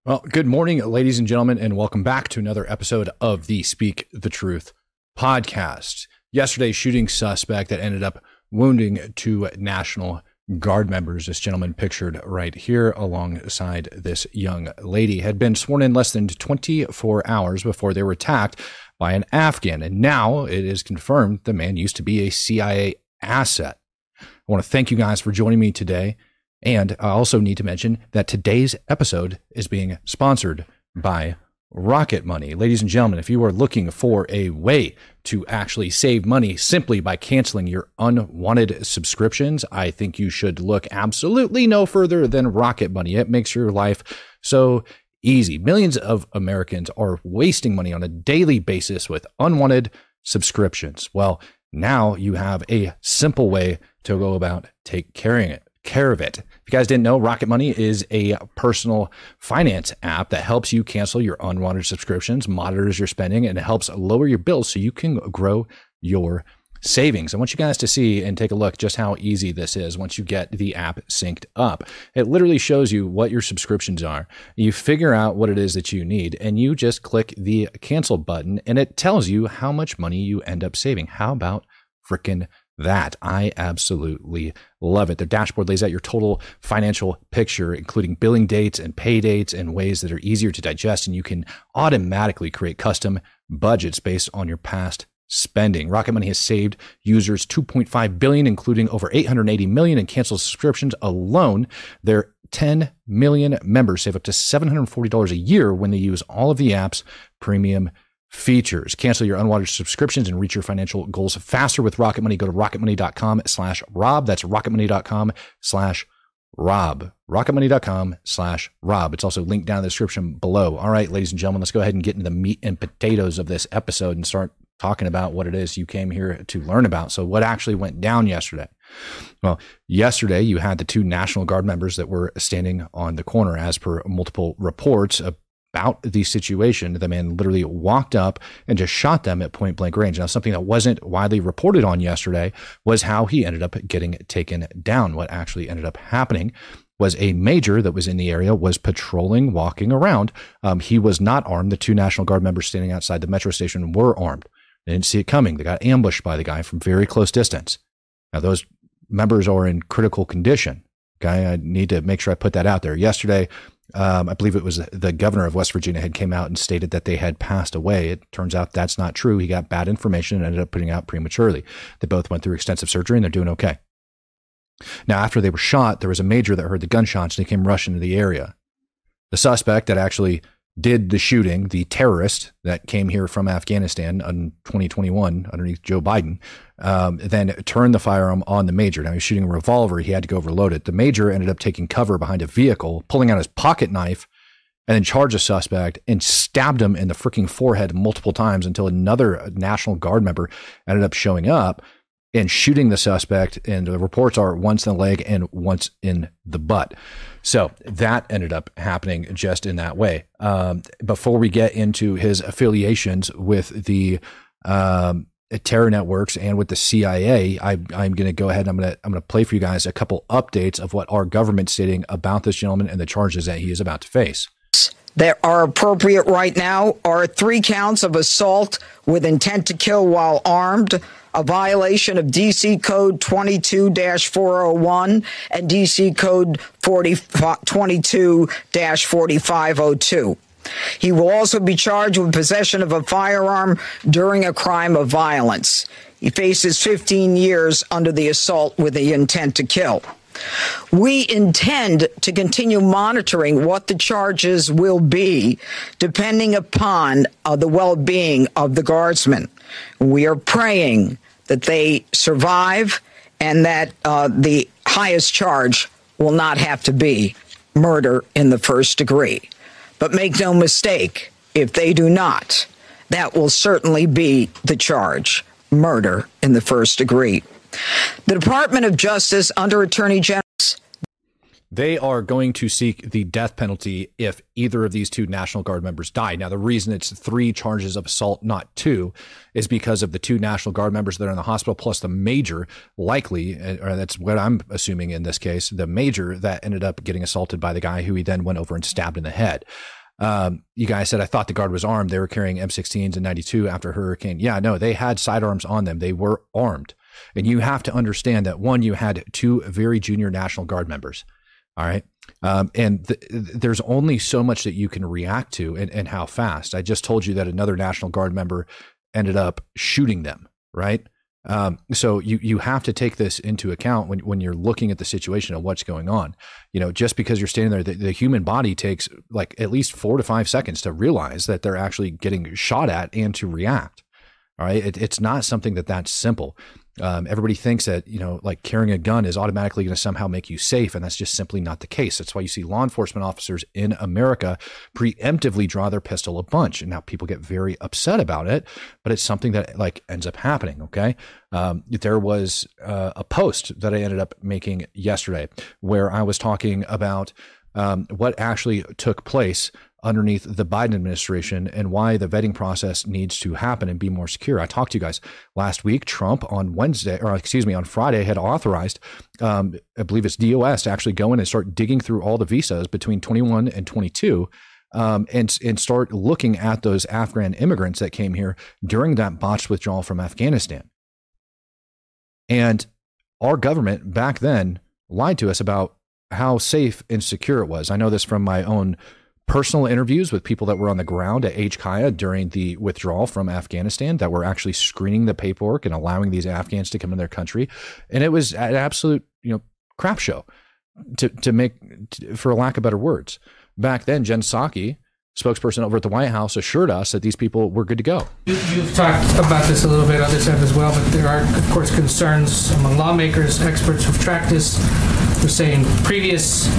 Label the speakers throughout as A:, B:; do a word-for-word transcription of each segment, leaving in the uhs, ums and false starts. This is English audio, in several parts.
A: Well, good morning, ladies and gentlemen, and welcome back to another episode of the Speak the Truth podcast. Yesterday's shooting suspect that ended up wounding two National Guard members, this gentleman pictured right here alongside this young lady, had been sworn in less than twenty-four hours before they were attacked by an Afghan. And now it is confirmed the man used to be a C I A asset. I want to thank you guys for joining me today. And I also need to mention that today's episode is being sponsored by Rocket Money. Ladies and gentlemen, if you are looking for a way to actually save money simply by canceling your unwanted subscriptions, I think you should look absolutely no further than Rocket Money. It makes your life so easy. Millions of Americans are wasting money on a daily basis with unwanted subscriptions. Well, now you have a simple way to go about take caring it. care of it. If you guys didn't know, Rocket Money is a personal finance app that helps you cancel your unwanted subscriptions, monitors your spending, and it helps lower your bills so you can grow your savings. I want you guys to see and take a look just how easy this is once you get the app synced up. It literally shows you what your subscriptions are. You figure out what it is that you need, and you just click the cancel button, and it tells you how much money you end up saving. How about frickin' that? I absolutely love it. The dashboard lays out your total financial picture, including billing dates and pay dates and ways that are easier to digest, and you can automatically create custom budgets based on your past spending. Rocket Money has saved users two point five billion dollars, including over eight hundred eighty million in canceled subscriptions alone. Their ten million members save up to seven hundred forty dollars a year when they use all of the app's premium features. Cancel your unwanted subscriptions and reach your financial goals faster with Rocket Money. Go to rocketmoney.com slash Rob. That's rocketmoney.com slash Rob. rocketmoney.com slash Rob. It's also linked down in the description below. All right, ladies and gentlemen, let's go ahead and get into the meat and potatoes of this episode and start talking about what it is you came here to learn about. So what actually went down yesterday? Well, yesterday you had the two National Guard members that were standing on the corner as per multiple reports of about the situation. The man literally walked up and just shot them at point blank range. Now, something that wasn't widely reported on yesterday was how he ended up getting taken down. What actually ended up happening was a major that was in the area was patrolling, walking around. Um, he was not armed. The two National Guard members standing outside the metro station were armed. They didn't see it coming. They got ambushed by the guy from very close distance. Now, those members are in critical condition. Okay, I need to make sure I put that out there. Yesterday, Um, I believe it was the governor of West Virginia had came out and stated that they had passed away. It turns out that's not true. He got bad information and ended up putting out prematurely. They both went through extensive surgery and they're doing okay. Now, after they were shot, there was a major that heard the gunshots and he came rushing into the area. The suspect that actually did the shooting, the terrorist that came here from Afghanistan in twenty twenty-one underneath Joe Biden, um, then turned the firearm on the major. Now, he was shooting a revolver. He had to go overload it. The major ended up taking cover behind a vehicle, pulling out his pocket knife, and then charged the suspect and stabbed him in the freaking forehead multiple times until another National Guard member ended up showing up and shooting the suspect. And the reports are once in the leg and once in the butt. So that ended up happening just in that way. Um, before we get into his affiliations with the um, terror networks and with the C I A, I, I'm going to go ahead and I'm going to I'm going to play for you guys a couple updates of what our government's stating about this gentleman and the charges that he is about to face.
B: That are appropriate right now are three counts of assault with intent to kill while armed, a violation of D C Code twenty-two dash four oh one and D C Code twenty-two dash forty-five oh two. He will also be charged with possession of a firearm during a crime of violence. He faces fifteen years under the assault with the intent to kill. We intend to continue monitoring what the charges will be, depending upon uh, the well-being of the guardsmen. We are praying that they survive and that uh, the highest charge will not have to be murder in the first degree. But make no mistake, if they do not, that will certainly be the charge, murder in the first degree. The Department of Justice under Attorney General.
A: They are going to seek the death penalty if either of these two National Guard members die. Now, the reason it's three charges of assault, not two, is because of the two National Guard members that are in the hospital, plus the major, likely, or that's what I'm assuming in this case, the major that ended up getting assaulted by the guy who he then went over and stabbed in the head. Um, you guys said, I thought the guard was armed. They were carrying M sixteens in ninety-two after Hurricane. Yeah, no, they had sidearms on them. They were armed. And you have to understand that, one, you had two very junior National Guard members. All right. Um, and th- there's only so much that you can react to and, and how fast. I just told you that another National Guard member ended up shooting them. Right. Um, so you, you have to take this into account when, when you're looking at the situation of what's going on. You know, just because you're standing there, the, the human body takes like at least four to five seconds to realize that they're actually getting shot at and to react. All right. It, it's not something that that's simple. Um, everybody thinks that, you know, like carrying a gun is automatically going to somehow make you safe. And that's just simply not the case. That's why you see law enforcement officers in America preemptively draw their pistol a bunch. And now people get very upset about it, but it's something that like ends up happening. Okay. Um, there was uh, a post that I ended up making yesterday where I was talking about um, what actually took place underneath the Biden administration and why the vetting process needs to happen and be more secure. I talked to you guys last week. Trump on Wednesday, or excuse me, on Friday had authorized, um, I believe it's D O S, to actually go in and start digging through all the visas between twenty-one and twenty-two um, and, and start looking at those Afghan immigrants that came here during that botched withdrawal from Afghanistan. And our government back then lied to us about how safe and secure it was. I know this from my own personal interviews with people that were on the ground at H Q I A during the withdrawal from Afghanistan that were actually screening the paperwork and allowing these Afghans to come in their country. And it was an absolute, you know, crap show to, to make, to, for lack of better words. Back then, Jen Psaki, spokesperson over at the White House, assured us that these people were good to go.
C: You, you've talked about this a little bit, others have as well, but there are, of course, concerns among lawmakers, experts who've tracked this. They're saying previous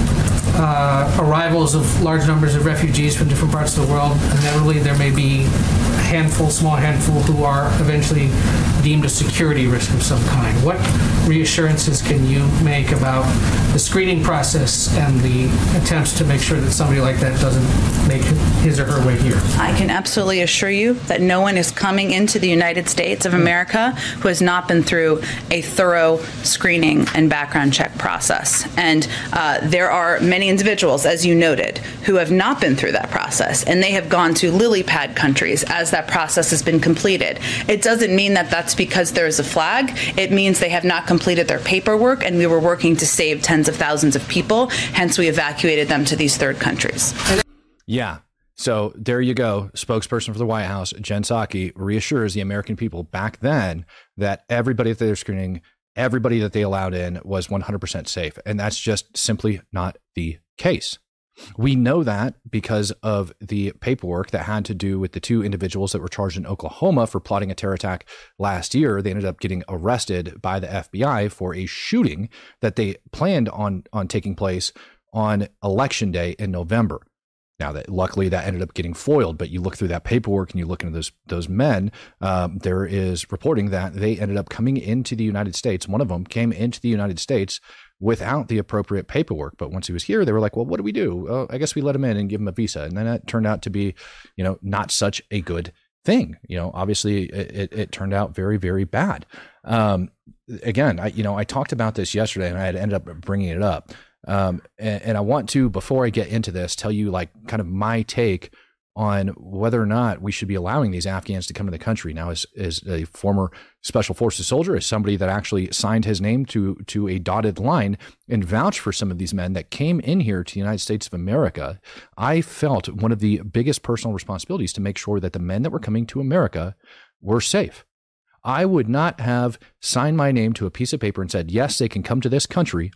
C: uh, arrivals of large numbers of refugees from different parts of the world, inevitably there may be a handful, small handful, who are eventually deemed a security risk of some kind. What reassurances can you make about the screening process and the attempts to make sure that somebody like that doesn't make his or her way here?
D: I can absolutely assure you that no one is coming into the United States of America who has not been through a thorough screening and background check process. And uh, there are many individuals, as you noted, who have not been through that process, and they have gone to lily pad countries as that process has been completed. It doesn't mean that that's because there's a flag. It means they have not completed their paperwork, and we were working to save tens of thousands of people. Hence, we evacuated them to these third countries.
A: Yeah. So there you go. Spokesperson for the White House, Jen Psaki, reassures the American people back then that everybody that they're screening, everybody that they allowed in was one hundred percent safe. And that's just simply not the case. We know that because of the paperwork that had to do with the two individuals that were charged in Oklahoma for plotting a terror attack last year. They ended up getting arrested by the F B I for a shooting that they planned on, on taking place on Election Day in November. Now, that luckily that ended up getting foiled, but you look through that paperwork and you look into those those men, um, there is reporting that they ended up coming into the United States. One of them came into the United States without the appropriate paperwork. But once he was here, they were like, well, what do we do? Uh, I guess we let him in and give him a visa. And then it turned out to be, you know, not such a good thing. You know, obviously it, it, it turned out very, very bad. Um, again, I, you know, I talked about this yesterday and I had ended up bringing it up. Um, and, and I want to, before I get into this, tell you like kind of my take on whether or not we should be allowing these Afghans to come to the country. Now, as, as a former Special Forces soldier, as somebody that actually signed his name to, to a dotted line and vouched for some of these men that came in here to the United States of America, I felt one of the biggest personal responsibilities to make sure that the men that were coming to America were safe. I would not have signed my name to a piece of paper and said, yes, they can come to this country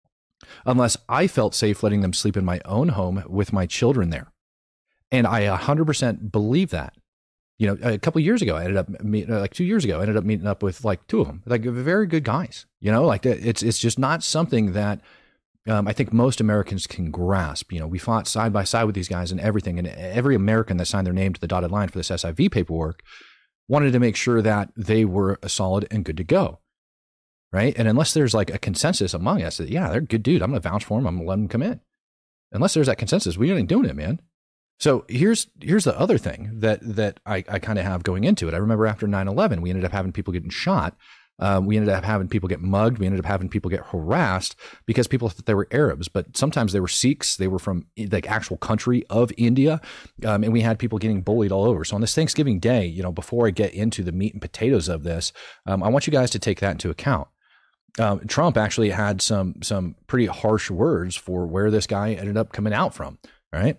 A: unless I felt safe letting them sleep in my own home with my children there. And I one hundred percent believe that. You know, a couple of years ago, I ended up meeting, like two years ago, I ended up meeting up with like two of them, like very good guys. You know, like it's it's just not something that um, I think most Americans can grasp. You know, we fought side by side with these guys and everything, and every American that signed their name to the dotted line for this S I V paperwork wanted to make sure that they were solid and good to go. right? And unless there's like a consensus among us that, yeah, they're a good dude, I'm going to vouch for them, I'm going to let them come in. Unless there's that consensus, we ain't doing it, man. So here's here's the other thing that that I, I kind of have going into it. I remember after nine eleven, we ended up having people getting shot. Um, we ended up having people get mugged. We ended up having people get harassed because people thought they were Arabs, but sometimes they were Sikhs. They were from like actual country of India. Um, and we had people getting bullied all over. So on this Thanksgiving Day, you know, before I get into the meat and potatoes of this, um, I want you guys to take that into account. Um, Trump actually had some some pretty harsh words for where this guy ended up coming out from, right?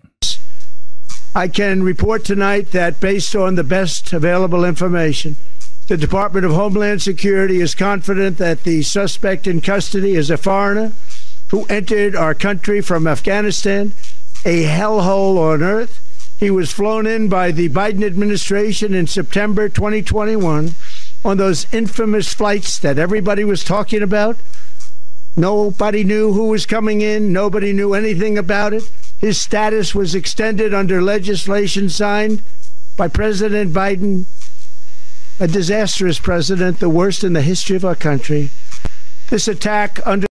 E: I can report tonight that based on the best available information, the Department of Homeland Security is confident that the suspect in custody is a foreigner who entered our country from Afghanistan, a hellhole on earth. He was flown in by the Biden administration in September twenty twenty-one on those infamous flights that everybody was talking about. Nobody knew who was coming in. Nobody knew anything about it. His status was extended under legislation signed by President Biden, a disastrous president, the worst in the history of our country. This attack under...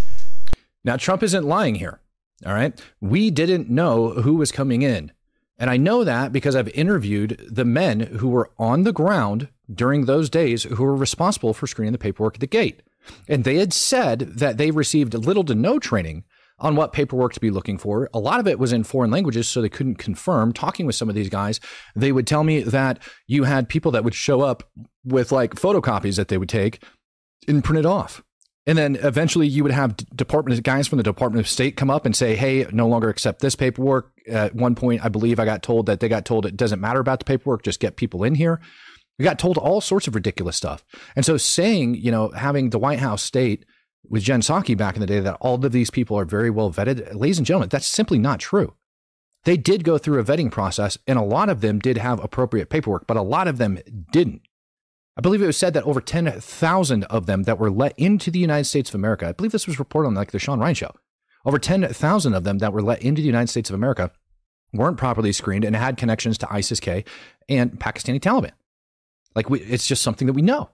A: Now, Trump isn't lying here, all right? We didn't know who was coming in. And I know that because I've interviewed the men who were on the ground during those days who were responsible for screening the paperwork at the gate. And they had said that they received little to no training on what paperwork to be looking for. A lot of it was in foreign languages, so they couldn't confirm. Talking with some of these guys, they would tell me that you had people that would show up with like photocopies that they would take and print it off. And then eventually you would have department guys from the Department of State come up and say, hey, no longer accept this paperwork. At one point, I believe I got told that they got told it doesn't matter about the paperwork, just get people in here. We got told all sorts of ridiculous stuff. And so saying, you know, having the White House state with Jen Psaki back in the day that all of these people are very well vetted, ladies and gentlemen, that's simply not true. They did go through a vetting process, and a lot of them did have appropriate paperwork, but a lot of them didn't. I believe it was said that over ten thousand of them that were let into the United States of America, I believe this was reported on like the Sean Ryan show, over ten thousand of them that were let into the United States of America weren't properly screened and had connections to ISIS-K and Pakistani Taliban. Like we, it's just something that we know.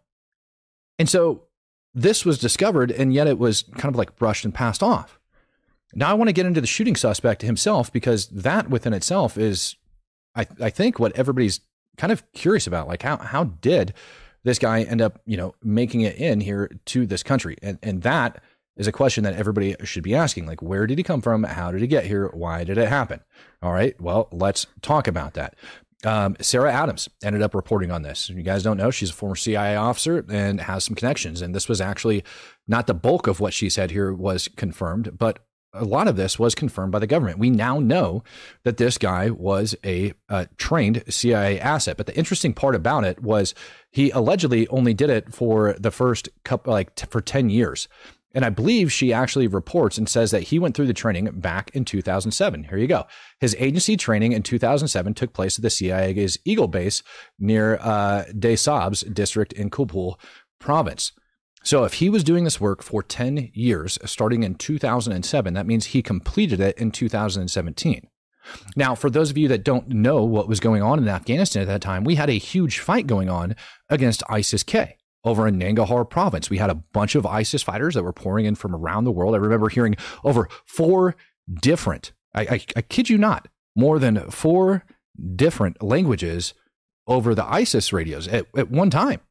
A: And so this was discovered, and yet it was kind of like brushed and passed off. Now I want to get into the shooting suspect himself, because that within itself is, I, I think, what everybody's kind of curious about. Like how how did this guy end up, you know, making it in here to this country? And and that is a question that everybody should be asking. Like, where did he come from? How did he get here? Why did it happen? All right, well, let's talk about that. Um, Sarah Adams ended up reporting on this. You guys don't know, she's a former C I A officer and has some connections. And this was actually not the bulk of what she said here was confirmed, but a lot of this was confirmed by the government. We now know that this guy was a uh, trained C I A asset. But the interesting part about it was he allegedly only did it for the first couple, like t- for ten years. And I believe she actually reports and says that he went through the training back in two thousand seven. Here you go. His agency training in two thousand seven took place at the C I A's Eagle Base near uh, Des Sables district in Kabul province. So if he was doing this work for ten years, starting in two thousand seven, that means he completed it in two thousand seventeen. Now, for those of you that don't know what was going on in Afghanistan at that time, we had a huge fight going on against ISIS-K. Over in Nangarhar province, we had a bunch of ISIS fighters that were pouring in from around the world. I remember hearing over four different, I, I, I kid you not, more than four different languages over the ISIS radios at, at one time.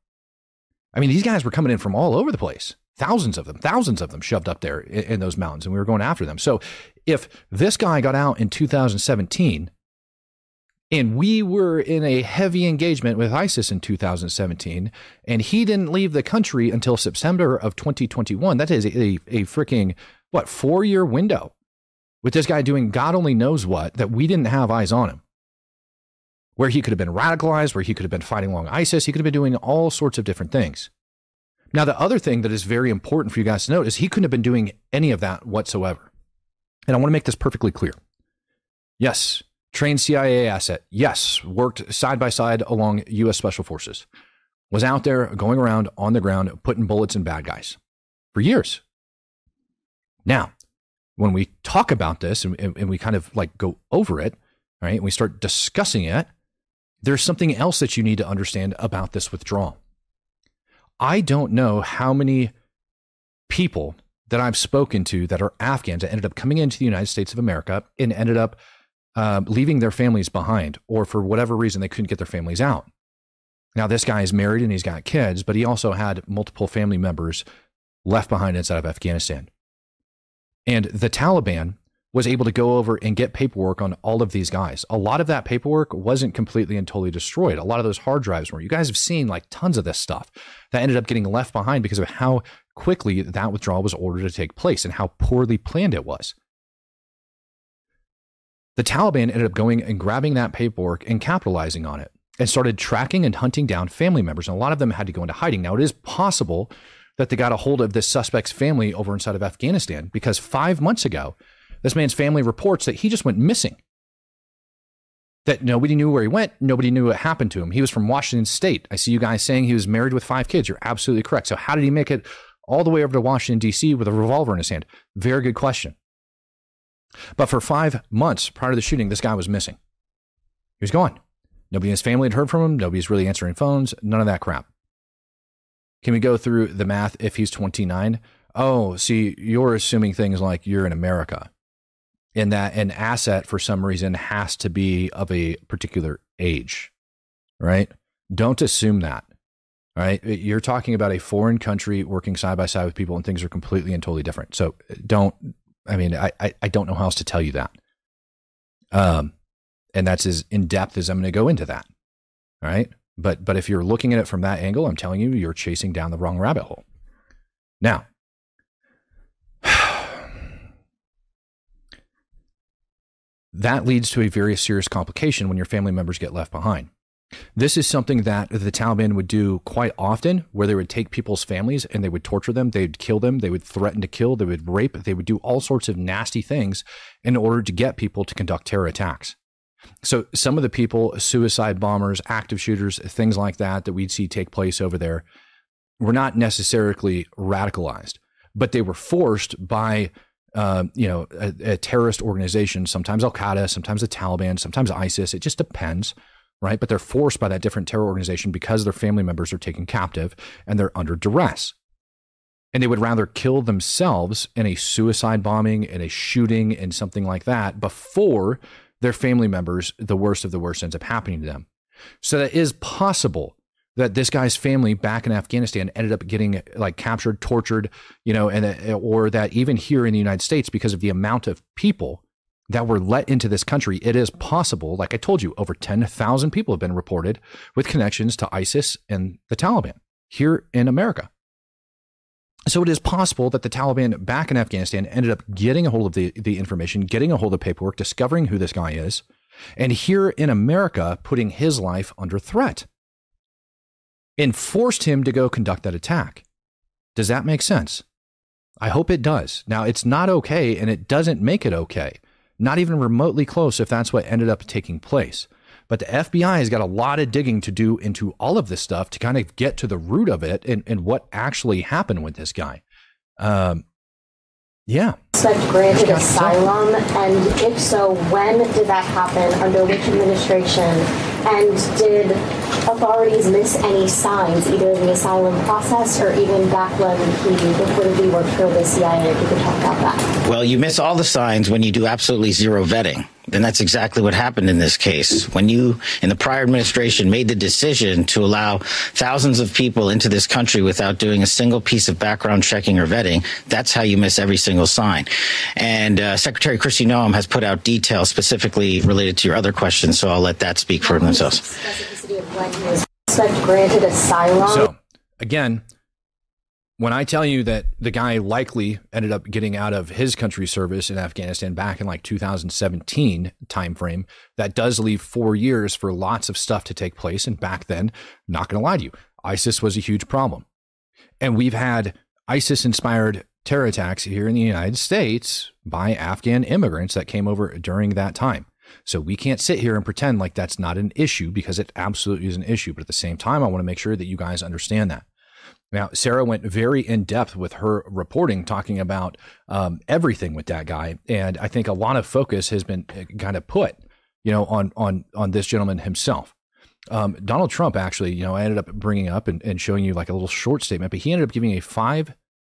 A: I mean, these guys were coming in from all over the place. Thousands of them, thousands of them shoved up there in, in those mountains, and we were going after them. So if this guy got out in two thousand seventeen, and we were in a heavy engagement with ISIS in two thousand seventeen, and he didn't leave the country until September of twenty twenty-one. That is a, a freaking, what, four-year window with this guy doing God only knows what, that we didn't have eyes on him. Where he could have been radicalized, where he could have been fighting along ISIS. He could have been doing all sorts of different things. Now, the other thing that is very important for you guys to note is he couldn't have been doing any of that whatsoever. And I want to make this perfectly clear. Yes, trained C I A asset. Yes, worked side by side along U S Special Forces. Was out there going around on the ground, putting bullets in bad guys for years. Now, when we talk about this and, and we kind of like go over it, right, and we start discussing it, there's something else that you need to understand about this withdrawal. I don't know how many people that I've spoken to that are Afghans that ended up coming into the United States of America and ended up uh, leaving their families behind, or for whatever reason, they couldn't get their families out. Now, this guy is married and he's got kids, but he also had multiple family members left behind inside of Afghanistan. And the Taliban was able to go over and get paperwork on all of these guys. A lot of that paperwork wasn't completely and totally destroyed. A lot of those hard drives were. You guys have seen like tons of this stuff that ended up getting left behind because of how quickly that withdrawal was ordered to take place and how poorly planned it was. The Taliban ended up going and grabbing that paperwork and capitalizing on it and started tracking and hunting down family members. And a lot of them had to go into hiding. Now, it is possible that they got a hold of this suspect's family over inside of Afghanistan because five months ago, this man's family reports that he just went missing. That nobody knew where he went. Nobody knew what happened to him. He was from Washington State. I see you guys saying he was married with five kids. You're absolutely correct. So how did he make it all the way over to Washington, D C with a revolver in his hand? Very good question. But for five months prior to the shooting, this guy was missing. He was gone. Nobody in his family had heard from him. Nobody's really answering phones. None of that crap. Can we go through the math if he's twenty-nine? Oh, see, you're assuming things like you're in America. And that an asset for some reason has to be of a particular age, right? Don't assume that, right? You're talking about a foreign country working side by side with people, and things are completely and totally different. So don't, I mean, I, I, I don't know how else to tell you that. Um, and that's as in depth as I'm going to go into that, all right? But, but if you're looking at it from that angle, I'm telling you, you're chasing down the wrong rabbit hole. Now, that leads to a very serious complication when your family members get left behind. This is something that the Taliban would do quite often, where they would take people's families and they would torture them, they'd kill them, they would threaten to kill, they would rape, they would do all sorts of nasty things in order to get people to conduct terror attacks. So some of the people, suicide bombers, active shooters, things like that, that we'd see take place over there, were not necessarily radicalized, but they were forced by Uh, you know, a, a terrorist organization, sometimes Al-Qaeda, sometimes the Taliban, sometimes ISIS. It just depends, right? But they're forced by that different terror organization because their family members are taken captive and they're under duress. And they would rather kill themselves in a suicide bombing, in a shooting, and something like that before their family members, the worst of the worst, ends up happening to them. So that is possible that this guy's family back in Afghanistan ended up getting like captured, tortured, you know, and or that even here in the United States, because of the amount of people that were let into this country, it is possible. Like I told you, over ten thousand people have been reported with connections to ISIS and the Taliban here in America. So it is possible that the Taliban back in Afghanistan ended up getting a hold of the, the information, getting a hold of paperwork, discovering who this guy is, and here in America, putting his life under threat, and forced him to go conduct that attack. Does that make sense? I hope it does. Now, it's not okay, and it doesn't make it okay. Not even remotely close if that's what ended up taking place. But the F B I has got a lot of digging to do into all of this stuff to kind of get to the root of it and, and what actually happened with this guy. Um, yeah.
F: Suspect granted asylum, and if so, when did that happen? Under which administration? And did authorities miss any signs, either in the asylum process or even back when he reportedly worked for the C I A? If you could talk about that.
G: Well, you miss all the signs when you do absolutely zero vetting. And that's exactly what happened in this case. When you, in the prior administration, made the decision to allow thousands of people into this country without doing a single piece of background checking or vetting, that's how you miss every single sign. And uh, Secretary Kristi Noem has put out details specifically related to your other questions, so I'll let that speak for themselves.
F: Specificity of when he was suspect granted asylum.
A: So, again, when I tell you that the guy likely ended up getting out of his country's service in Afghanistan back in like two thousand seventeen timeframe, that does leave four years for lots of stuff to take place. And back then, not going to lie to you, ISIS was a huge problem. And we've had ISIS-inspired terror attacks here in the United States by Afghan immigrants that came over during that time. So we can't sit here and pretend like that's not an issue, because it absolutely is an issue. But at the same time, I want to make sure that you guys understand that. Now, Sarah went very in depth with her reporting, talking about um, everything with that guy. And I think a lot of focus has been kind of put, you know, on, on, on this gentleman himself. Um, Donald Trump, actually, you know, I ended up bringing up and, and showing you like a little short statement, but he ended up giving a five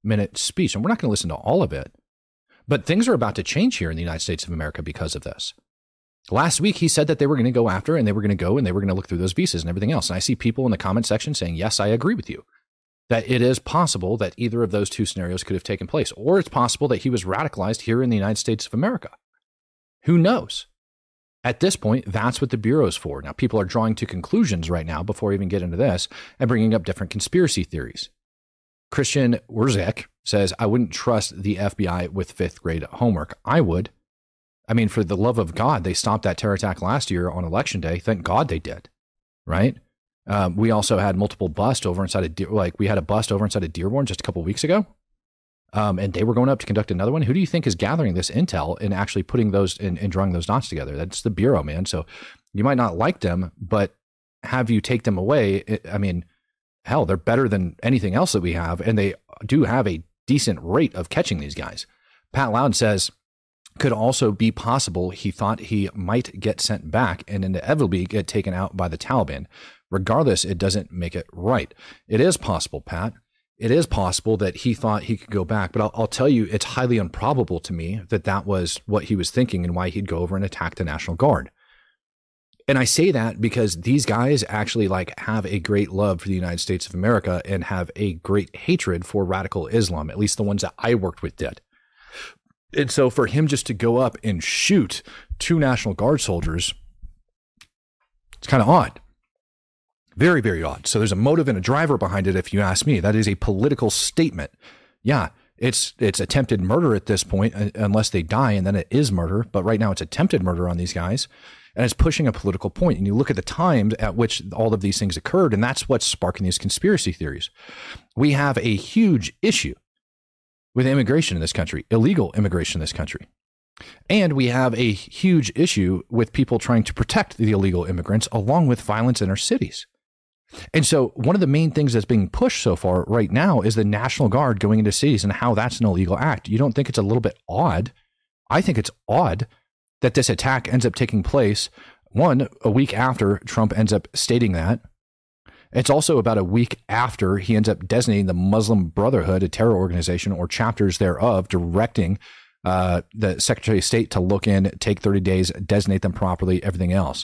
A: minute speech, and we're not going to listen to all of it. But things are about to change here in the United States of America because of this. Last week, he said that they were going to go after and they were going to go and they were going to look through those visas and everything else. And I see people in the comment section saying, yes, I agree with you, that it is possible that either of those two scenarios could have taken place, or it's possible that he was radicalized here in the United States of America. Who knows? At this point, that's what the Bureau is for. Now, people are drawing to conclusions right now before we even get into this and bringing up different conspiracy theories. Christian Wurzek says, I wouldn't trust the F B I with fifth grade homework. I would. I mean, for the love of God, they stopped that terror attack last year on Election Day. Thank God they did, right? Um, we also had multiple busts over inside of, De- like we had a bust over inside of Dearborn just a couple of weeks ago. Um, and they were going up to conduct another one. Who do you think is gathering this intel and actually putting those and, and drawing those dots together? That's the Bureau, man. So you might not like them, but have you take them away? It, I mean, hell, they're better than anything else that we have. And they do have a decent rate of catching these guys. Pat Loud says, could also be possible he thought he might get sent back and inevitably get taken out by the Taliban. Regardless, it doesn't make it right. It is possible, Pat. It is possible that he thought he could go back, but I'll, I'll tell you, it's highly improbable to me that that was what he was thinking and why he'd go over and attack the National Guard. And I say that because these guys actually like have a great love for the United States of America and have a great hatred for radical Islam. At least the ones that I worked with did. And so for him just to go up and shoot two National Guard soldiers, it's kind of odd. Very, very odd. So there's a motive and a driver behind it, if you ask me. That is a political statement. Yeah, it's it's attempted murder at this point, unless they die, and then it is murder. But right now it's attempted murder on these guys, and it's pushing a political point. And you look at the times at which all of these things occurred, and that's what's sparking these conspiracy theories. We have a huge issue with immigration in this country, illegal immigration in this country. And we have a huge issue with people trying to protect the illegal immigrants along with violence in our cities. And so one of the main things that's being pushed so far right now is the National Guard going into cities and how that's an illegal act. You don't think it's a little bit odd? I think it's odd that this attack ends up taking place, one, a week after Trump ends up stating that. It's also about a week after he ends up designating the Muslim Brotherhood a terror organization or chapters thereof, directing uh, the Secretary of State to look in, take thirty days, designate them properly, everything else.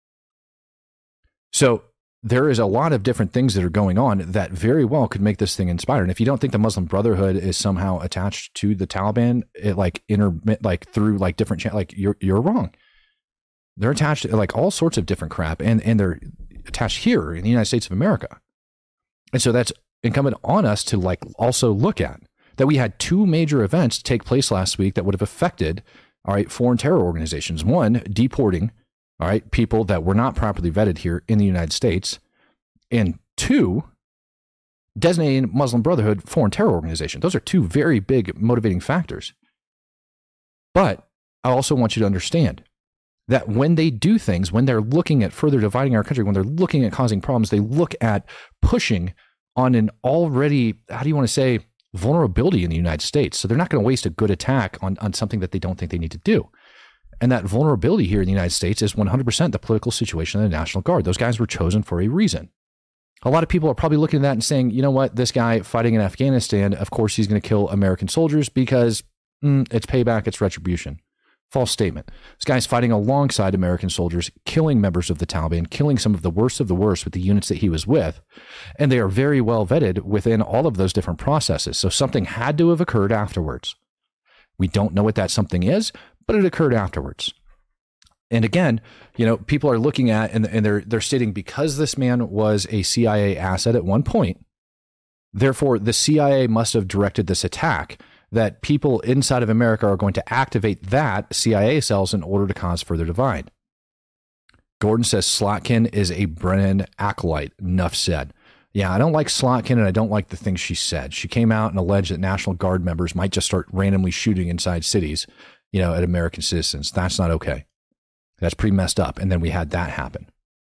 A: So there is a lot of different things that are going on that very well could make this thing inspired. And if you don't think the Muslim Brotherhood is somehow attached to the Taliban, it like intermit like through like different cha- like you're you're wrong. They're attached to like all sorts of different crap, and and they're attached here in the United States of America. And so that's incumbent on us to like also look at that. We had two major events take place last week that would have affected, all right, foreign terror organizations. One, deporting, all right, people that were not properly vetted here in the United States. And two, designating Muslim Brotherhood foreign terror organization. Those are two very big motivating factors. But I also want you to understand that when they do things, when they're looking at further dividing our country, when they're looking at causing problems, they look at pushing on an already, how do you want to say, vulnerability in the United States. So they're not going to waste a good attack on, on something that they don't think they need to do. And that vulnerability here in the United States is one hundred percent the political situation of the National Guard. Those guys were chosen for a reason. A lot of people are probably looking at that and saying, you know what, this guy fighting in Afghanistan, of course he's going to kill American soldiers because mm, it's payback, it's retribution. False statement. This guy's fighting alongside American soldiers, killing members of the Taliban, killing some of the worst of the worst with the units that he was with. And they are very well vetted within all of those different processes. So something had to have occurred afterwards. We don't know what that something is, but it occurred afterwards. And again, you know, people are looking at and, and they're they're stating because this man was a C I A asset at one point, therefore the C I A must have directed this attack, that people inside of America are going to activate that C I A cells in order to cause further divide. Gordon says Slotkin is a Brennan acolyte. Enough said. Yeah, I don't like Slotkin, and I don't like the things she said. She came out and alleged that National Guard members might just start randomly shooting inside cities, you know, at American citizens. That's not okay. That's pretty messed up. And then we had that happen.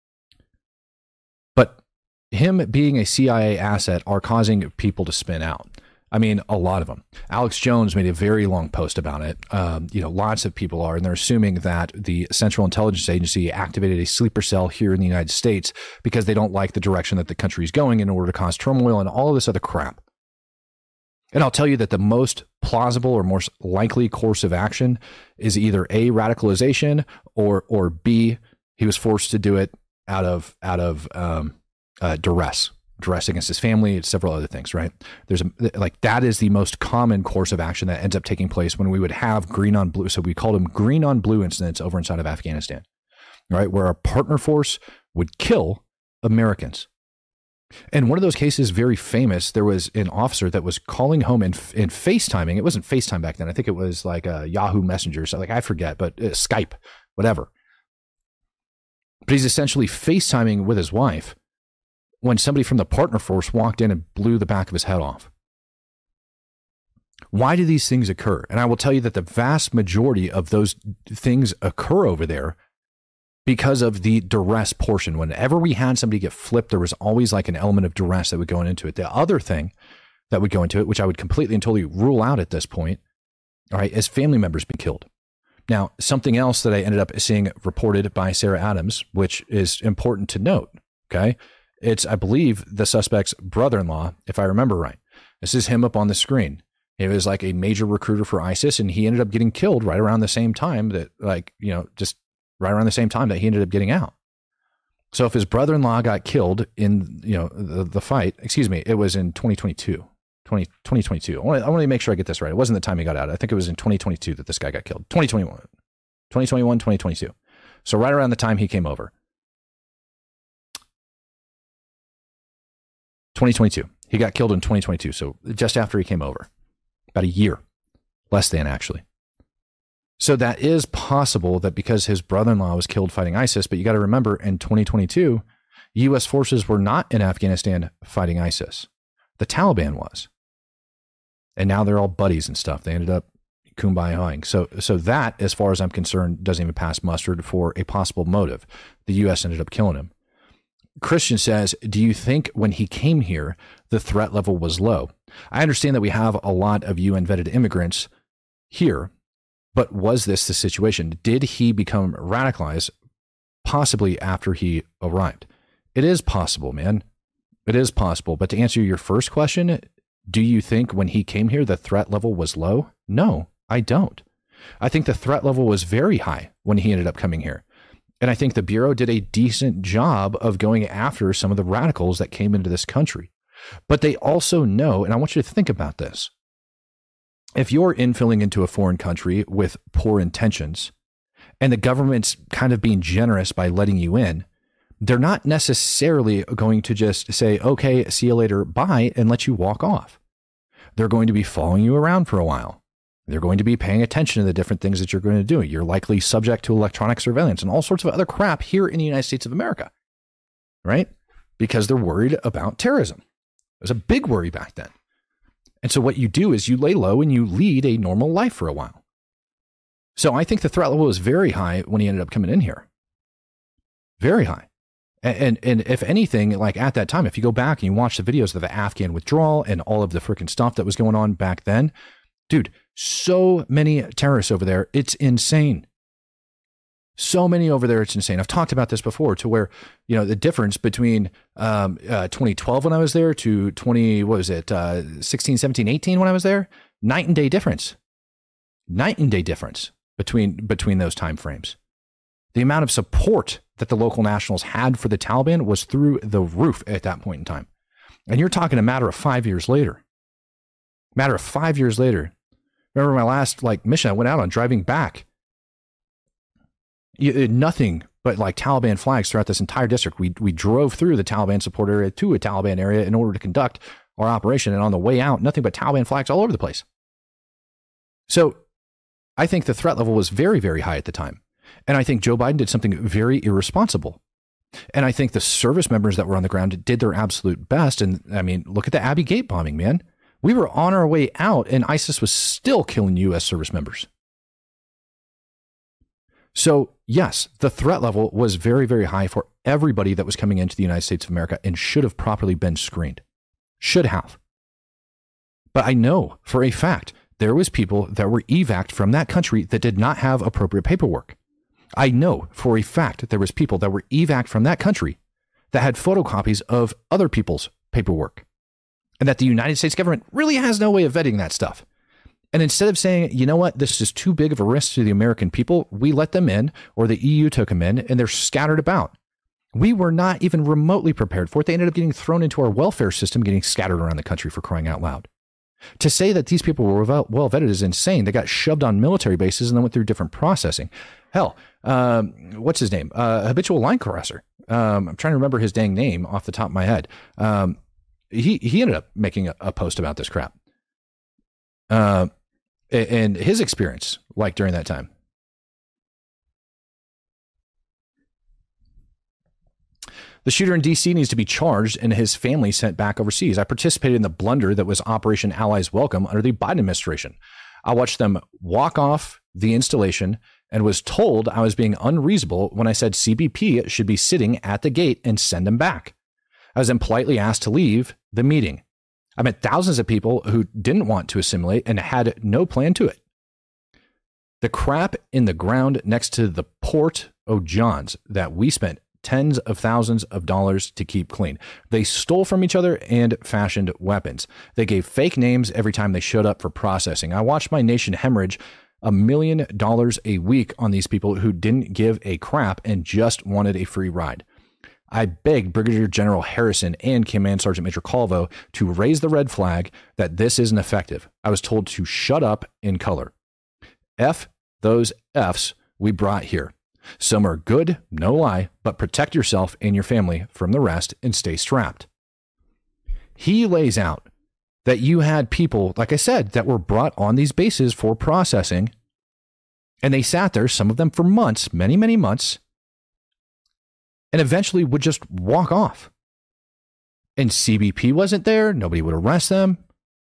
A: But him being a C I A asset are causing people to spin out. I mean, a lot of them. Alex Jones made a very long post about it. Um, you know, lots of people are, and they're assuming that the Central Intelligence Agency activated a sleeper cell here in the United States because they don't like the direction that the country is going in order to cause turmoil and all of this other crap. And I'll tell you that the most plausible or most likely course of action is either A, radicalization, or or B, he was forced to do it out of out of um, uh, duress, duress against his family, and several other things. Right? There's a, like that is the most common course of action that ends up taking place when we would have green on blue. So we called them green on blue incidents over inside of Afghanistan, right, where our partner force would kill Americans. And one of those cases, very famous, there was an officer that was calling home and, and FaceTiming. It wasn't FaceTime back then. I think it was like a Yahoo Messenger. So like, I forget, but uh, Skype, whatever. But he's essentially FaceTiming with his wife when somebody from the partner force walked in and blew the back of his head off. Why do these things occur? And I will tell you that the vast majority of those things occur over there because of the duress portion. Whenever we had somebody get flipped, there was always like an element of duress that would go into it. The other thing that would go into it, which I would completely and totally rule out at this point, all right, is family members being killed. Now, something else that I ended up seeing reported by Sarah Adams, which is important to note, okay? It's, I believe, the suspect's brother-in-law, if I remember right. This is him up on the screen. He was like a major recruiter for ISIS, and he ended up getting killed right around the same time that, like, you know, just right around the same time that he ended up getting out. So if his brother-in-law got killed in, you know, the, the fight, excuse me, it was in twenty twenty-two, twenty twenty-two. I want, to, I want to make sure I get this right. It wasn't the time he got out. I think it was in twenty twenty-two that this guy got killed. twenty twenty-one, twenty twenty-one, twenty twenty-two. So right around the time he came over. twenty twenty-two. He got killed in twenty twenty-two. So just after he came over. About a year. Less than, actually. So that is possible that because his brother-in-law was killed fighting ISIS, but you got to remember in twenty twenty-two, U S forces were not in Afghanistan fighting ISIS. The Taliban was. And now they're all buddies and stuff. They ended up kumbaya-ing. So, so that, as far as I'm concerned, doesn't even pass muster for a possible motive. The U S ended up killing him. Christian says, do you think when he came here, the threat level was low? I understand that we have a lot of U N-vetted immigrants here. But was this the situation? Did he become radicalized possibly after he arrived? It is possible, man. It is possible. But to answer your first question, do you think when he came here, the threat level was low? No, I don't. I think the threat level was very high when he ended up coming here. And I think the Bureau did a decent job of going after some of the radicals that came into this country. But they also know, and I want you to think about this. If you're infilling into a foreign country with poor intentions and the government's kind of being generous by letting you in, they're not necessarily going to just say, okay, see you later, bye, and let you walk off. They're going to be following you around for a while. They're going to be paying attention to the different things that you're going to do. You're likely subject to electronic surveillance and all sorts of other crap here in the United States of America, right? Because they're worried about terrorism. It was a big worry back then. And so what you do is you lay low and you lead a normal life for a while. So I think the threat level was very high when he ended up coming in here. Very high. And, and, and if anything, like at that time, if you go back and you watch the videos of the Afghan withdrawal and all of the freaking stuff that was going on back then, dude, so many terrorists over there, it's insane. So many over there, it's insane. I've talked about this before to where, you know, the difference between um, uh, twenty twelve when I was there to twenty, what was it, uh, sixteen, seventeen, eighteen when I was there, night and day difference. Night and day difference between between those time frames. The amount of support that the local nationals had for the Taliban was through the roof at that point in time. And you're talking a matter of five years later. Matter of five years later. Remember my last like mission I went out on driving back. You, nothing but like Taliban flags throughout this entire district. We we drove through the Taliban support area to a Taliban area in order to conduct our operation. And on the way out, nothing but Taliban flags all over the place. So I think the threat level was very, very high at the time. And I think Joe Biden did something very irresponsible. And I think the service members that were on the ground did their absolute best. And I mean, look at the Abbey Gate bombing, man. We were on our way out and ISIS was still killing U S service members. So yes, the threat level was very, very high for everybody that was coming into the United States of America and should have properly been screened. Should have. But I know for a fact there was people that were evac'd from that country that did not have appropriate paperwork. I know for a fact that there was people that were evac'd from that country that had photocopies of other people's paperwork. and that the United States government really has no way of vetting that stuff. And instead of saying, you know what, this is too big of a risk to the American people, we let them in, or the E U took them in, and they're scattered about. We were not even remotely prepared for it. They ended up getting thrown into our welfare system, getting scattered around the country, for crying out loud. To say that these people were well vetted is insane. They got shoved on military bases and then went through different processing. Hell, um, what's his name? Uh, habitual line caresser. Um, I'm trying to remember his dang name off the top of my head. Um, he, he ended up making a, a post about this crap. Uh, and his experience, like during that time. The shooter in D C needs to be charged and his family sent back overseas. I participated in the blunder that was Operation Allies Welcome under the Biden administration. I watched them walk off the installation and was told I was being unreasonable when I said C B P should be sitting at the gate and send them back. I was then politely asked to leave the meeting. I met thousands of people who didn't want to assimilate and had no plan to it. The crap in the ground next to the Port O' Johns that we spent tens of thousands of dollars to keep clean. They stole from each other and fashioned weapons. They gave fake names every time they showed up for processing. I watched my nation hemorrhage a million dollars a week on these people who didn't give a crap and just wanted a free ride. I begged Brigadier General Harrison and Command Sergeant Major Calvo to raise the red flag that this isn't effective. I was told to shut up in color. F those Fs we brought here. Some are good, no lie, but protect yourself and your family from the rest and stay strapped. He lays out that you had people, like I said, that were brought on these bases for processing, and they sat there, some of them for months, many, many months, and eventually would just walk off. And C B P wasn't there. Nobody would arrest them.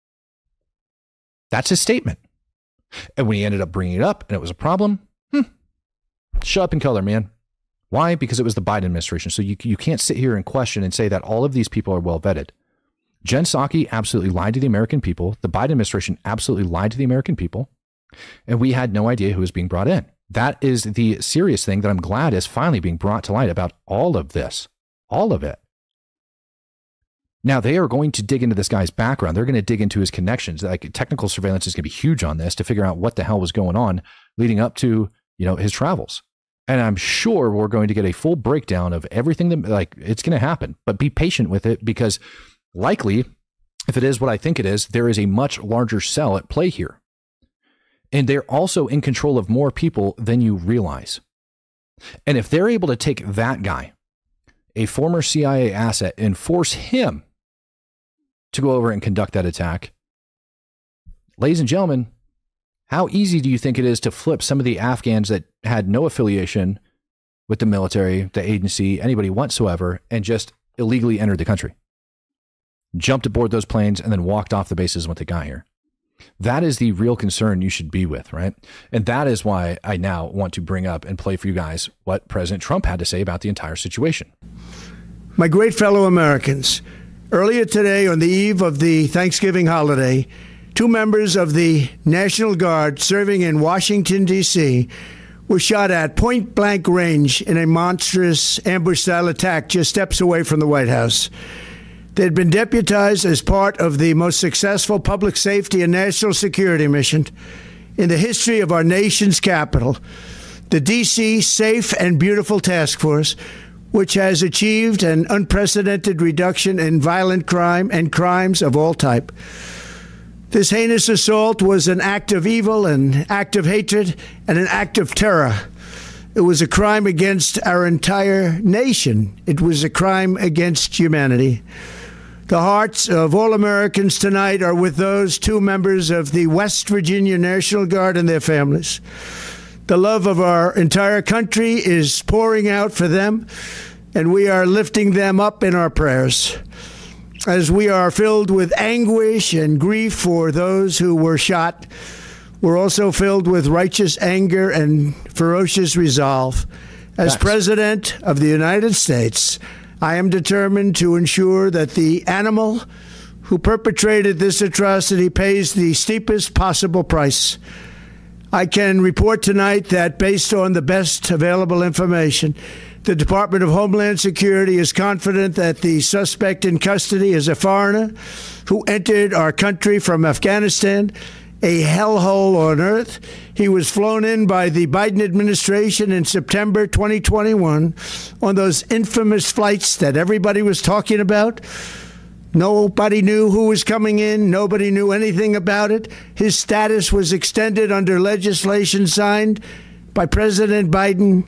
A: That's his statement. And when he ended up bringing it up and it was a problem, hmm, shut up in color, man. Why? Because it was the Biden administration. So you, you can't sit here and question and say that all of these people are well vetted. Jen Psaki absolutely lied to the American people. The Biden administration absolutely lied to the American people. And we had no idea who was being brought in. That is the serious thing that I'm glad is finally being brought to light about all of this, all of it. Now, they are going to dig into this guy's background. They're going to dig into his connections. Like, technical surveillance is going to be huge on this to figure out what the hell was going on leading up to, you know, his travels. And I'm sure we're going to get a full breakdown of everything that, like, it's going to happen. But be patient with it, because likely, if it is what I think it is, there is a much larger cell at play here. And they're also in control of more people than you realize. And if they're able to take that guy, a former C I A asset, and force him to go over and conduct that attack, ladies and gentlemen, how easy do you think it is to flip some of the Afghans that had no affiliation with the military, the agency, anybody whatsoever, and just illegally entered the country? Jumped aboard those planes and then walked off the bases when they got here. That is the real concern you should be with, right? And that is why I now want to bring up and play for you guys what President Trump had to say about the entire situation.
E: My great fellow Americans, earlier today, on the eve of the Thanksgiving holiday, two members of the National Guard serving in Washington, D C were shot at point-blank range in a monstrous ambush-style attack just steps away from the White House. They had been deputized as part of the most successful public safety and national security mission in the history of our nation's capital, the D C Safe and Beautiful Task Force, which has achieved an unprecedented reduction in violent crime and crimes of all type. This heinous assault was an act of evil, an act of hatred, and an act of terror. It was a crime against our entire nation. It was a crime against humanity. The hearts of all Americans tonight are with those two members of the West Virginia National Guard and their families. The love of our entire country is pouring out for them, and we are lifting them up in our prayers. As we are filled with anguish and grief for those who were shot, we're also filled with righteous anger and ferocious resolve. As
A: Thanks.
E: President of the United States, I am determined to ensure that the animal who perpetrated this atrocity pays the steepest possible price. I can report tonight that based on the best available information, The Department of Homeland Security is confident that the suspect in custody is a foreigner who entered our country from Afghanistan, a hellhole on earth. He was flown in by the Biden administration in September twenty twenty-one on those infamous flights that everybody was talking about. Nobody knew who was coming in. Nobody knew anything about it. His status was extended under legislation signed by President Biden.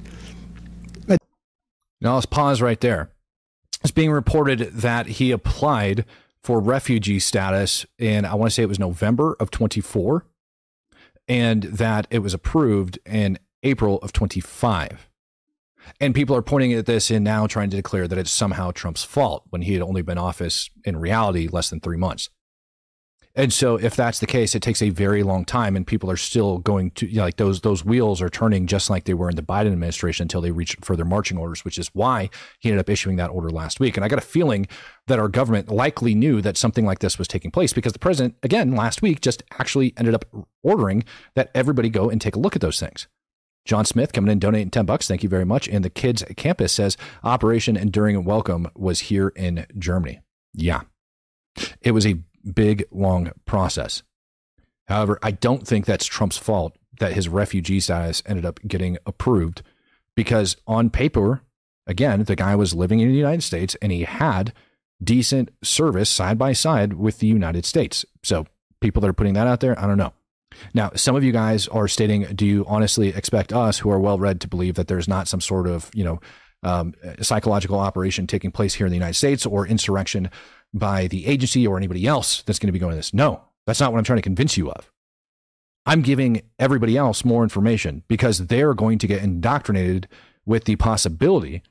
A: Now let's pause right there. It's being reported that he applied for refugee status in, I want to say it was November of twenty-four, and that it was approved in April of twenty-five. And people are pointing at this and now trying to declare that it's somehow Trump's fault when he had only been in office in reality less than three months. And so if that's the case, it takes a very long time, and people are still going to, you know, like those those wheels are turning just like they were in the Biden administration until they reach further marching orders, which is why he ended up issuing that order last week. And I got a feeling that our government likely knew that something like this was taking place, because the president, again, last week just actually ended up ordering that everybody go and take a look at those things. John Smith coming in, donating ten bucks. Thank you very much. And the Kids Campus says Operation Enduring Welcome was here in Germany. Yeah, it was a big, long process. However, I don't think that's Trump's fault that his refugee status ended up getting approved, because on paper, again, the guy was living in the United States and he had decent service side by side with the United States. So people that are putting that out there, I don't know. Now, some of you guys are stating, do you honestly expect us who are well-read to believe that there's not some sort of, you know, um, psychological operation taking place here in the United States, or insurrection by the agency or anybody else that's going to be going to this? No, that's not what I'm trying to convince you of. I'm giving everybody else more information because they're going to get indoctrinated with the possibility,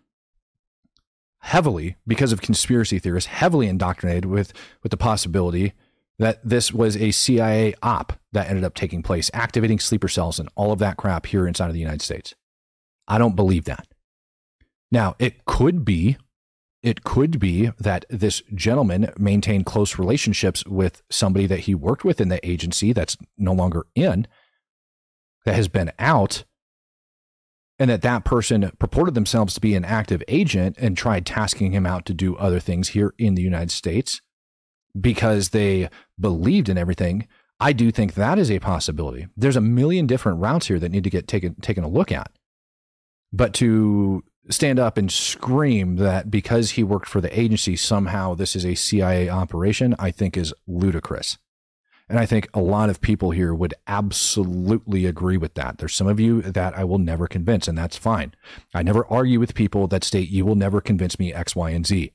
A: heavily, because of conspiracy theorists, heavily indoctrinated with, with the possibility that this was a C I A op that ended up taking place, activating sleeper cells and all of that crap here inside of the United States. I don't believe that. Now, it could be, it could be that this gentleman maintained close relationships with somebody that he worked with in the agency that's no longer in, that has been out, and that that person purported themselves to be an active agent and tried tasking him out to do other things here in the United States because they believed in everything. I do think that is a possibility. There's a million different routes here that need to get taken taken a look at. But to stand up and scream that because he worked for the agency, somehow this is a C I A operation, I think is ludicrous. And I think a lot of people here would absolutely agree with that. There's some of you that I will never convince, and that's fine. I never argue with people that state you will never convince me X, Y, and Z.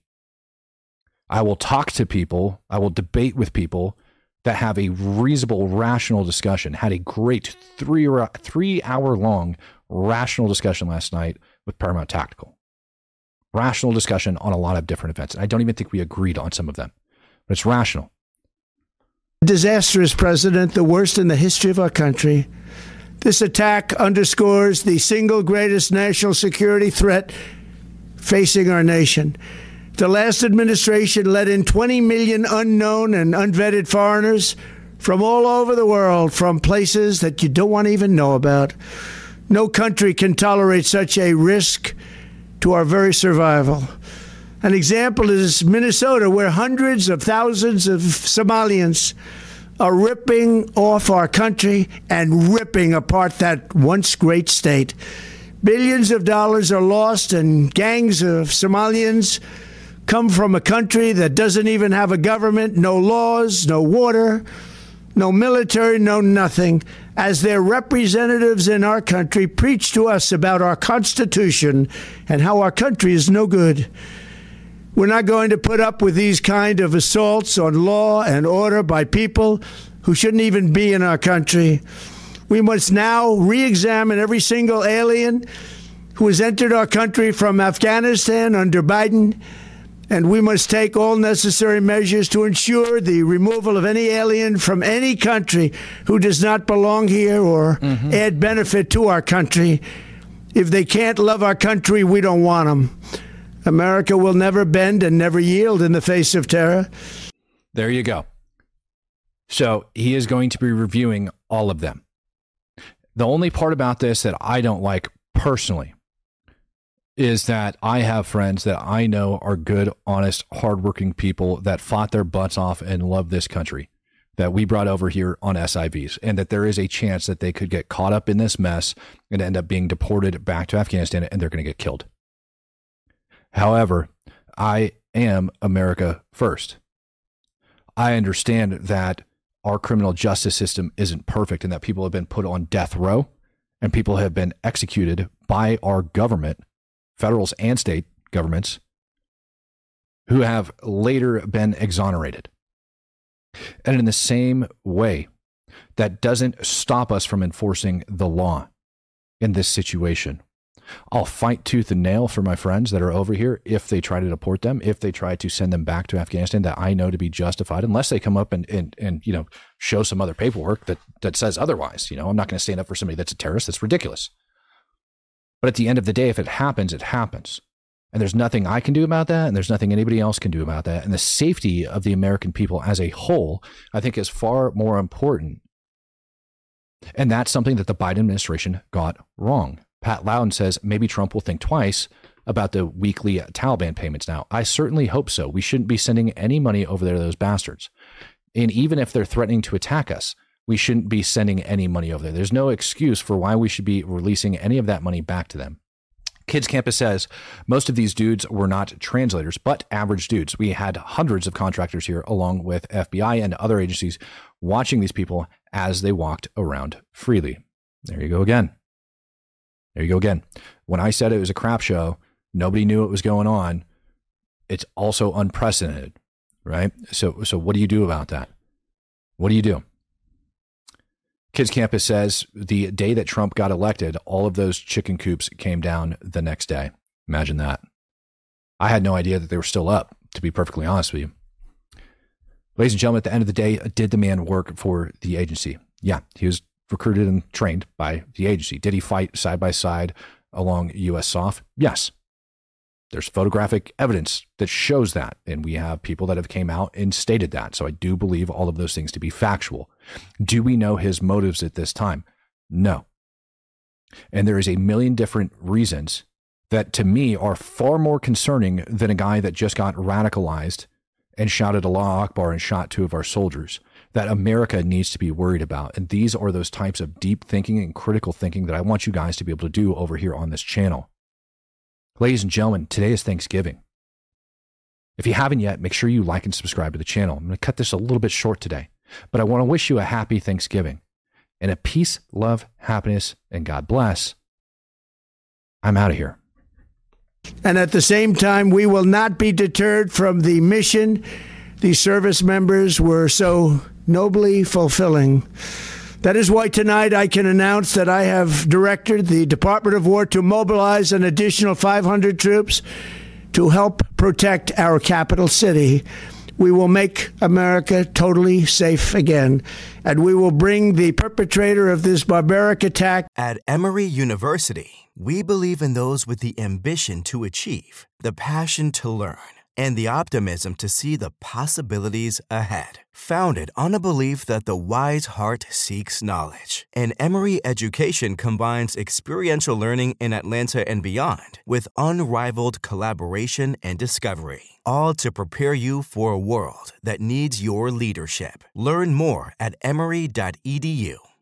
A: I will talk to people, I will debate with people that have a reasonable, rational discussion. Had a great three or three hour long rational discussion last night with Paramount Tactical. Rational discussion on a lot of different events. And I don't even think we agreed on some of them, but it's rational.
E: Disastrous president, the worst in the history of our country. This attack underscores the single greatest national security threat facing our nation. The last administration let in twenty million unknown and unvetted foreigners from all over the world, from places that you don't want to even know about. No country can tolerate such a risk to our very survival. An example is Minnesota, where hundreds of thousands of Somalians are ripping off our country and ripping apart that once great state. Billions of dollars are lost, and gangs of Somalians come from a country that doesn't even have a government, no laws, no water, no military, no nothing, as their representatives in our country preach to us about our Constitution and how our country is no good. We're not going to put up with these kind of assaults on law and order by people who shouldn't even be in our country. We must now re-examine every single alien who has entered our country from Afghanistan under Biden, and we must take all necessary measures to ensure the removal of any alien from any country who does not belong here or mm-hmm. add benefit to our country. If they can't love our country, we don't want them. America will never bend and never yield in the face of terror.
A: There you go. So he is going to be reviewing all of them. The only part about this that I don't like personally is that I have friends that I know are good, honest, hardworking people that fought their butts off and love this country that we brought over here on S I Vs, and that there is a chance that they could get caught up in this mess and end up being deported back to Afghanistan, and they're going to get killed. However, I am America first. I understand that our criminal justice system isn't perfect and that people have been put on death row and people have been executed by our government, federals and state governments, who have later been exonerated. And in the same way, that doesn't stop us from enforcing the law in this situation. I'll fight tooth and nail for my friends that are over here if they try to deport them, if they try to send them back to Afghanistan that I know to be justified, unless they come up and, and, and you know, show some other paperwork that, that says otherwise. You know, I'm not going to stand up for somebody that's a terrorist. That's ridiculous. But at the end of the day, if it happens, it happens. And there's nothing I can do about that, and there's nothing anybody else can do about that. And the safety of the American people as a whole, I think, is far more important. And that's something that the Biden administration got wrong. Pat Loudon says maybe Trump will think twice about the weekly Taliban payments now. I certainly hope so. We shouldn't be sending any money over there to those bastards. And even if they're threatening to attack us, we shouldn't be sending any money over there. There's no excuse for why we should be releasing any of that money back to them. Kids Campus says most of these dudes were not translators, but average dudes. We had hundreds of contractors here, along with F B I and other agencies, watching these people as they walked around freely. There you go again. There you go again. When I said it was a crap show, nobody knew what was going on. It's also unprecedented, right? So, so what do you do about that? What do you do? Kids Campus says the day that Trump got elected, all of those chicken coops came down the next day. Imagine that. I had no idea that they were still up, to be perfectly honest with you. Ladies and gentlemen, at the end of the day, did the man work for the agency? Yeah, he was recruited and trained by the agency. Did he fight side by side along U S SOF? Yes. There's photographic evidence that shows that, and we have people that have came out and stated that. So I do believe all of those things to be factual. Do we know his motives at this time? No. And there is a million different reasons that to me are far more concerning than a guy that just got radicalized and shouted Allah Akbar and shot two of our soldiers that America needs to be worried about. And these are those types of deep thinking and critical thinking that I want you guys to be able to do over here on this channel. Ladies and gentlemen, today is Thanksgiving. If you haven't yet, make sure you like and subscribe to the channel. I'm going to cut this a little bit short today, but I want to wish you a happy Thanksgiving and a peace, love, happiness, and God bless. I'm out of here.
E: And at the same time, we will not be deterred from the mission these service members were so nobly fulfilling. That is why tonight I can announce that I have directed the Department of War to mobilize an additional five hundred troops to help protect our capital city. We will make America totally safe again, and we will bring the perpetrator of this barbaric attack.
H: At Emory University, we believe in those with the ambition to achieve, the passion to learn, and the optimism to see the possibilities ahead. Founded on a belief that the wise heart seeks knowledge, and Emory Education combines experiential learning in Atlanta and beyond with unrivaled collaboration and discovery, all to prepare you for a world that needs your leadership. Learn more at emory dot e d u.